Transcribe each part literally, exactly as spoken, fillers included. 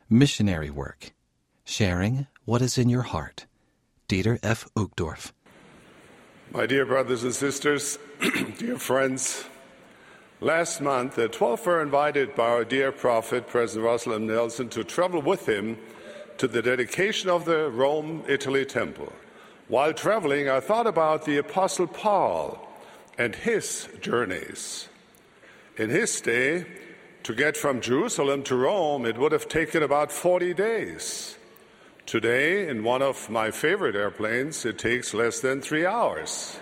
Missionary Work. Sharing what is in your heart. Dieter F. Uchtdorf. My dear brothers and sisters, dear friends, last month the twelve were invited by our dear prophet, President Russell M. Nelson, to travel with him to the dedication of the Rome, Italy temple. While traveling, I thought about the Apostle Paul and his journeys. In his day, to get from Jerusalem to Rome, it would have taken about forty days. Today, in one of my favorite airplanes, it takes less than three hours.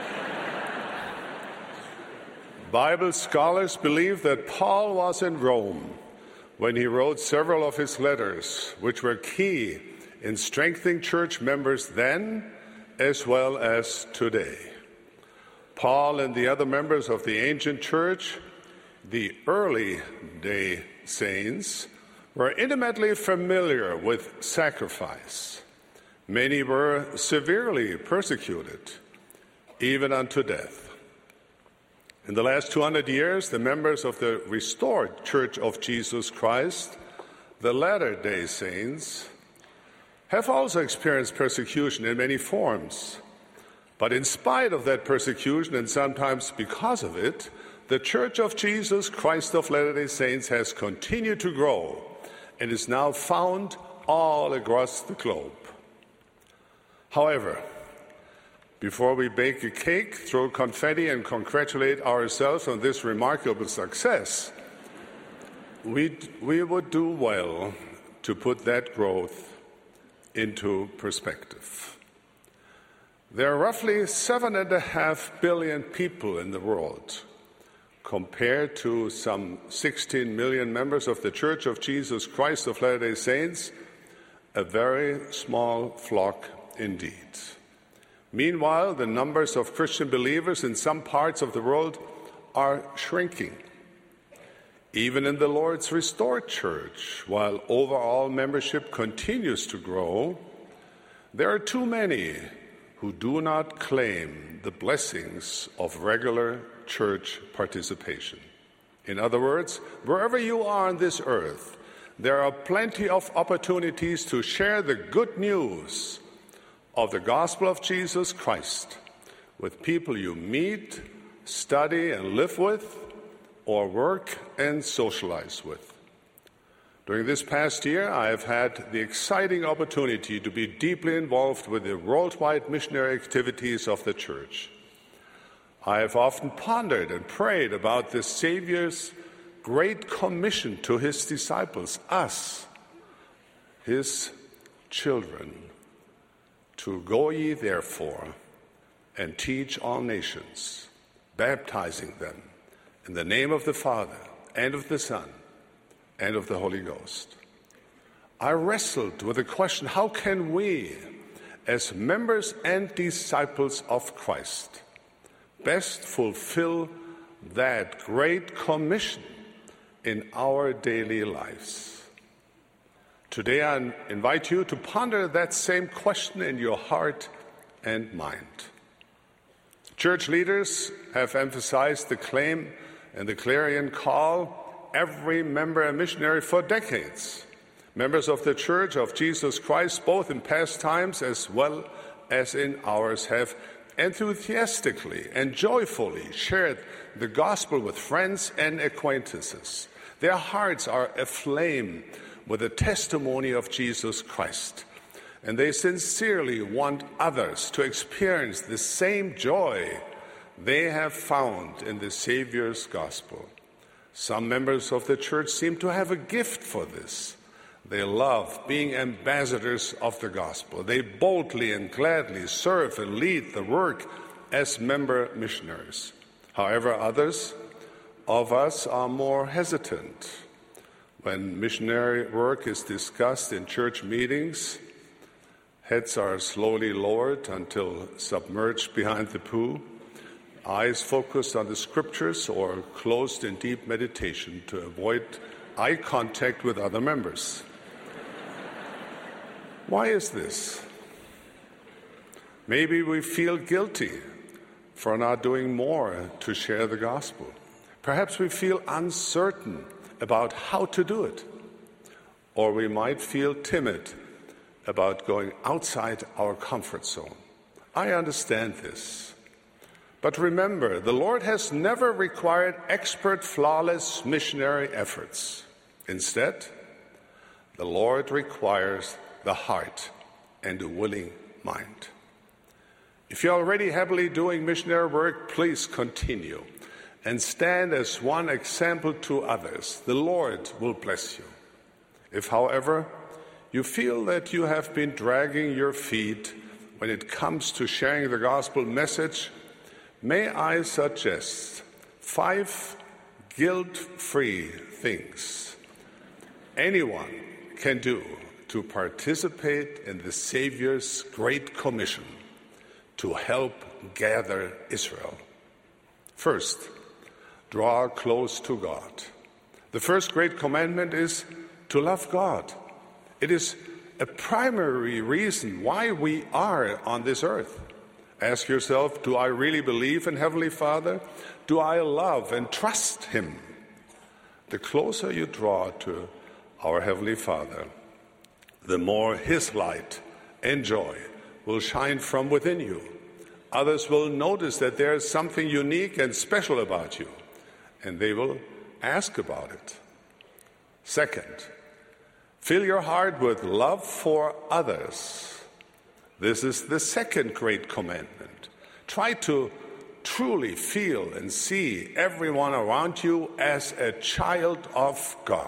Bible scholars believe that Paul was in Rome when he wrote several of his letters, which were key in strengthening church members then as well as today. Paul and the other members of the ancient church, the early day saints, were intimately familiar with sacrifice. Many were severely persecuted, even unto death. In the last two hundred years, the members of the restored Church of Jesus Christ, the latter-day saints, have also experienced persecution in many forms. But in spite of that persecution, and sometimes because of it, the Church of Jesus Christ of Latter-day Saints has continued to grow and is now found all across the globe. However, before we bake a cake, throw confetti, and congratulate ourselves on this remarkable success, we, we would do well to put that growth into perspective. There are roughly seven and a half billion people in the world, compared to some sixteen million members of the Church of Jesus Christ of Latter-day Saints, a very small flock indeed. Meanwhile, the numbers of Christian believers in some parts of the world are shrinking. Even in the Lord's restored church, while overall membership continues to grow, there are too many who do not claim the blessings of regular church participation. In other words, wherever you are on this earth, there are plenty of opportunities to share the good news of the gospel of Jesus Christ with people you meet, study, and live with, or work and socialize with. During this past year, I have had the exciting opportunity to be deeply involved with the worldwide missionary activities of the Church. I have often pondered and prayed about the Savior's great commission to his disciples, us, his children, to go ye therefore and teach all nations, baptizing them in the name of the Father and of the Son and of the Holy Ghost. I wrestled with the question, how can we, as members and disciples of Christ, best fulfill that great commission in our daily lives? Today I invite you to ponder that same question in your heart and mind. Church leaders have emphasized the claim and the clarion call, every member a missionary, for decades. Members of the Church of Jesus Christ, both in past times as well as in ours, have enthusiastically and joyfully shared the gospel with friends and acquaintances. Their hearts are aflame with the testimony of Jesus Christ, and they sincerely want others to experience the same joy they have found in the Savior's gospel. Some members of the Church seem to have a gift for this. They love being ambassadors of the gospel. They boldly and gladly serve and lead the work as member missionaries. However, others of us are more hesitant. When missionary work is discussed in church meetings, heads are slowly lowered until submerged behind the poo, eyes focused on the scriptures or closed in deep meditation to avoid eye contact with other members. Why is this? Maybe we feel guilty for not doing more to share the gospel. Perhaps we feel uncertain about how to do it. or we might feel timid about going outside our comfort zone. I understand this. But remember, the Lord has never required expert, flawless missionary efforts. Instead, the Lord requires the heart and a willing mind. If you're already happily doing missionary work, please continue and stand as one example to others. The Lord will bless you. If, however, you feel that you have been dragging your feet when it comes to sharing the gospel message, may I suggest five guilt-free things anyone can do to participate in the Savior's Great Commission to help gather Israel. First, draw close to God. The first great commandment is to love God. It is a primary reason why we are on this earth. Ask yourself, do I really believe in Heavenly Father? Do I love and trust Him? The closer you draw to our Heavenly Father, the more His light and joy will shine from within you. Others will notice that there is something unique and special about you, and they will ask about it. Second, fill your heart with love for others. This is the second great commandment. Try to truly feel and see everyone around you as a child of God.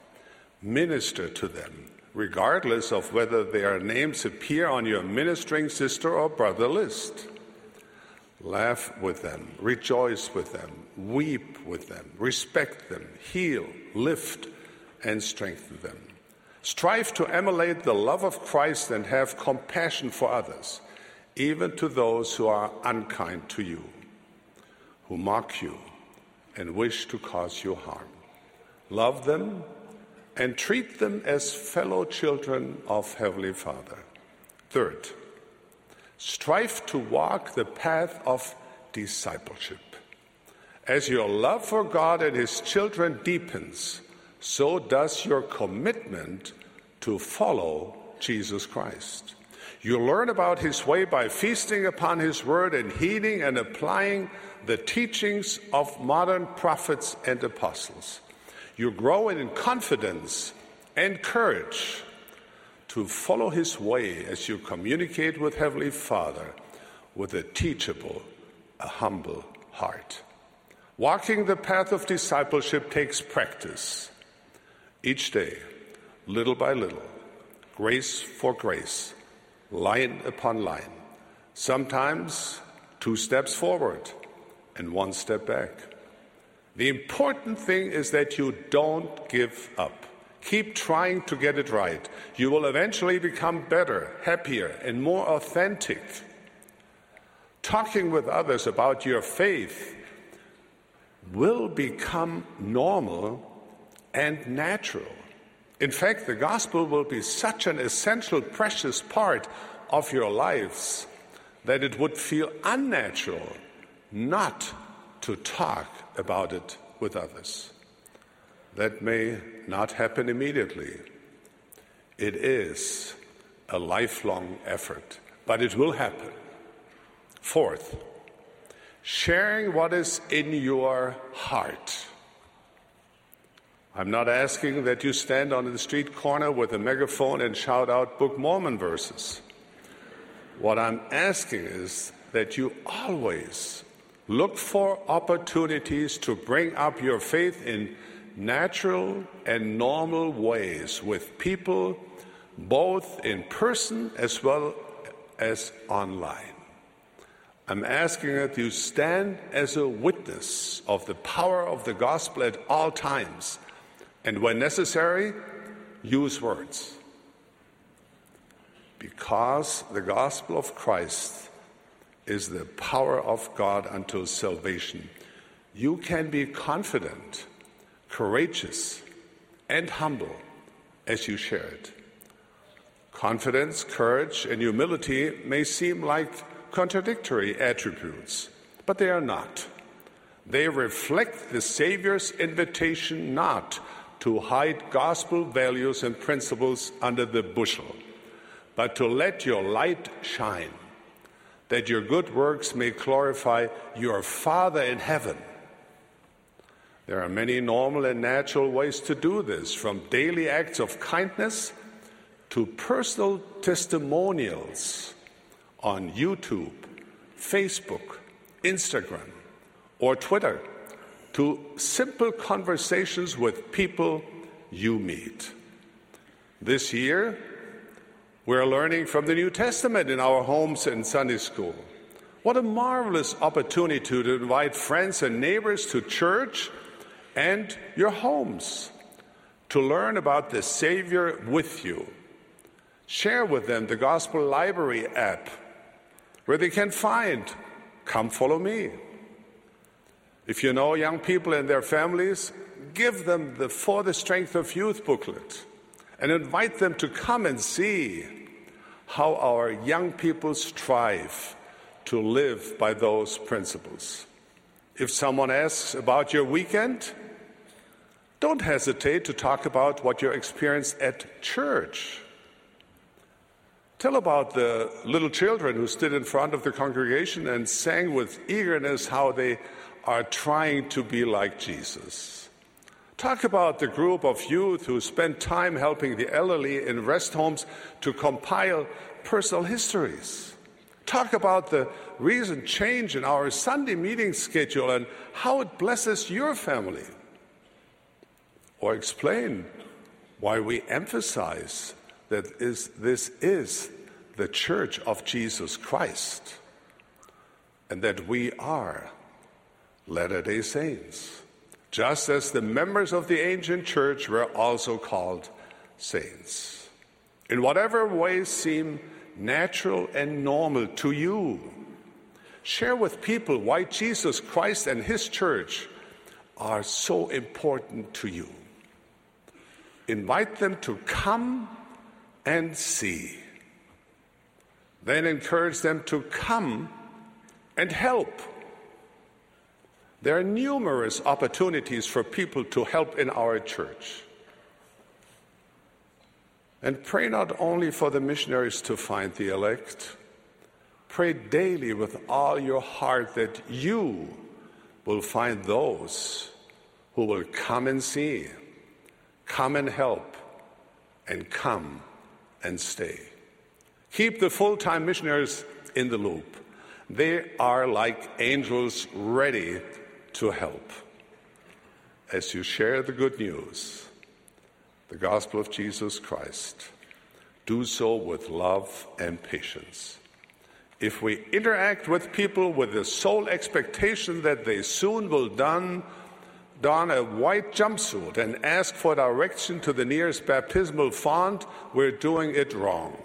Minister to them, regardless of whether their names appear on your ministering sister or brother list. Laugh with them, rejoice with them, weep with them, respect them, heal, lift, and strengthen them. Strive to emulate the love of Christ and have compassion for others, even to those who are unkind to you, who mock you and wish to cause you harm. Love them and treat them as fellow children of Heavenly Father. Third, strive to walk the path of discipleship. As your love for God and His children deepens, so does your commitment to follow Jesus Christ. You learn about His way by feasting upon His word and heeding and applying the teachings of modern prophets and apostles. You grow in confidence and courage to follow His way as you communicate with Heavenly Father with a teachable, a humble heart. Walking the path of discipleship takes practice. Each day, little by little, grace for grace, line upon line. Sometimes two steps forward and one step back. The important thing is that you don't give up. Keep trying to get it right. You will eventually become better, happier, and more authentic. Talking with others about your faith will become normal and natural. In fact, the gospel will be such an essential, precious part of your lives that it would feel unnatural not to talk about it with others. That may not happen immediately. It is a lifelong effort, but it will happen. Fourth, sharing what is in your heart. I'm not asking that you stand on the street corner with a megaphone and shout out Book of Mormon verses. What I'm asking is that you always look for opportunities to bring up your faith in natural and normal ways with people, both in person as well as online. I'm asking that you stand as a witness of the power of the gospel at all times, and when necessary, use words. Because the gospel of Christ is the power of God unto salvation, you can be confident, courageous, and humble as you share it. Confidence, courage, and humility may seem like contradictory attributes, but they are not. They reflect the Savior's invitation not to hide gospel values and principles under the bushel, but to let your light shine, that your good works may glorify your Father in heaven. There are many normal and natural ways to do this, from daily acts of kindness to personal testimonials on YouTube, Facebook, Instagram, or Twitter, to simple conversations with people you meet. This year, we're learning from the New Testament in our homes and Sunday school. What a marvelous opportunity to invite friends and neighbors to church and your homes to learn about the Savior with you. Share with them the Gospel Library app, where they can find Come Follow Me. If you know young people and their families, give them the For the Strength of Youth booklet and invite them to come and see how our young people strive to live by those principles. If someone asks about your weekend, don't hesitate to talk about what you experienced at church. Tell about the little children who stood in front of the congregation and sang with eagerness how they are trying to be like Jesus. Talk about the group of youth who spent time helping the elderly in rest homes to compile personal histories. Talk about the recent change in our Sunday meeting schedule and how it blesses your family. Or explain why we emphasize that is, this is the Church of Jesus Christ and that we are Latter-day Saints, just as the members of the ancient church were also called saints. In whatever ways seem natural and normal to you, share with people why Jesus Christ and his church are so important to you. Invite them to come and see. Then encourage them to come and help. There are numerous opportunities for people to help in our church. And pray not only for the missionaries to find the elect, pray daily with all your heart that you will find those who will come and see, come and help, and come and stay. Keep the full-time missionaries in the loop. They are like angels ready to help. As you share the good news, the gospel of Jesus Christ, do so with love and patience. If we interact with people with the sole expectation that they soon will don, don a white jumpsuit and ask for direction to the nearest baptismal font, we're doing it wrong.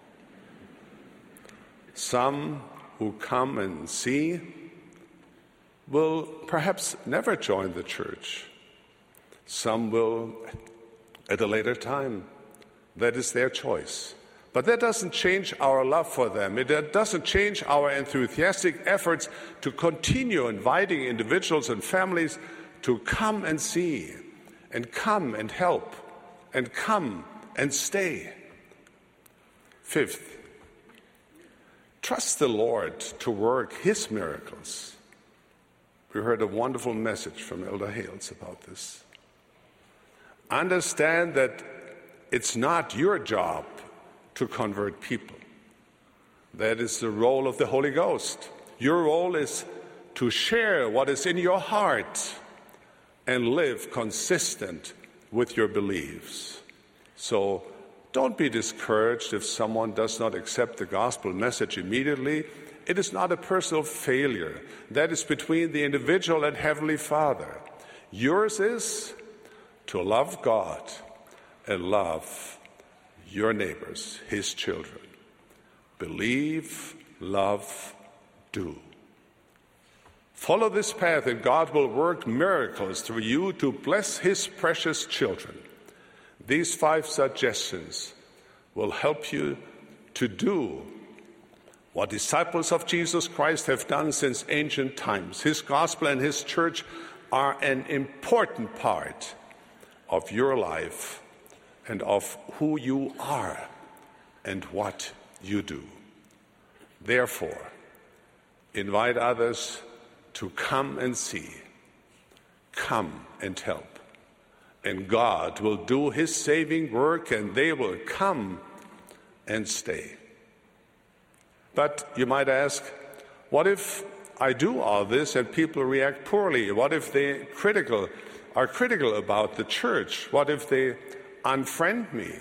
Some who come and see will perhaps never join the church. Some will at a later time. That is their choice. But that doesn't change our love for them. It doesn't change our enthusiastic efforts to continue inviting individuals and families to come and see, and come and help, and come and stay. Fifth, trust the Lord to work his miracles. We heard a wonderful message from Elder Hales about this. Understand that it's not your job to convert people. That is the role of the Holy Ghost. Your role is to share what is in your heart and live consistent with your beliefs. So don't be discouraged if someone does not accept the gospel message immediately. It is not a personal failure. That is between the individual and Heavenly Father. Yours is to love God and love your neighbors, his children. Believe, love, do. Follow this path and God will work miracles through you to bless his precious children. These five suggestions will help you to do what disciples of Jesus Christ have done since ancient times. His gospel and his church are an important part of your life and of who you are and what you do. Therefore, invite others to come and see, come and help. And God will do his saving work, and they will come and stay. But you might ask, what if I do all this and people react poorly? What if they critical, are critical about the church? What if they unfriend me?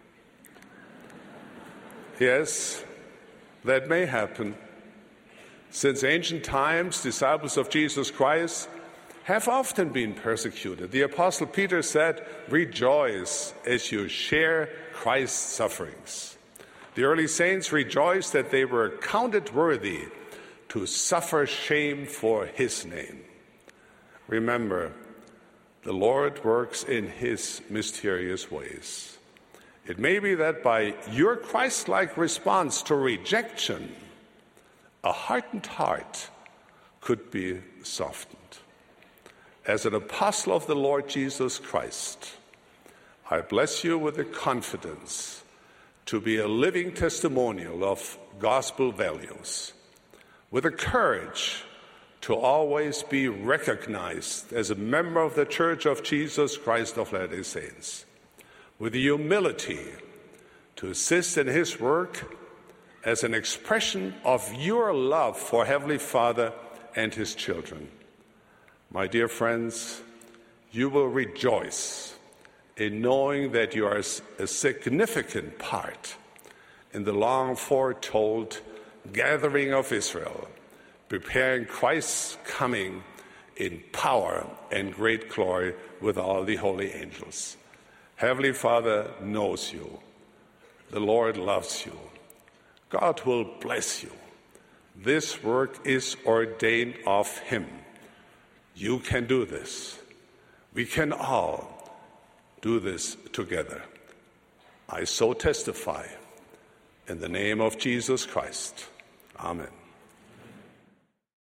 Yes, that may happen. Since ancient times, disciples of Jesus Christ have often been persecuted. The Apostle Peter said, "Rejoice as you share Christ's sufferings." The early saints rejoiced that they were counted worthy to suffer shame for his name. Remember, the Lord works in his mysterious ways. It may be that by your Christ-like response to rejection, a hardened heart could be softened. As an apostle of the Lord Jesus Christ, I bless you with the confidence to be a living testimonial of gospel values, with the courage to always be recognized as a member of the Church of Jesus Christ of Latter-day Saints, with the humility to assist in his work as an expression of your love for Heavenly Father and his children. My dear friends, you will rejoice in knowing that you are a significant part in the long foretold gathering of Israel, preparing Christ's coming in power and great glory with all the holy angels. Heavenly Father knows you. The Lord loves you. God will bless you. This work is ordained of him. You can do this. We can all do this together. I so testify in the name of Jesus Christ. Amen.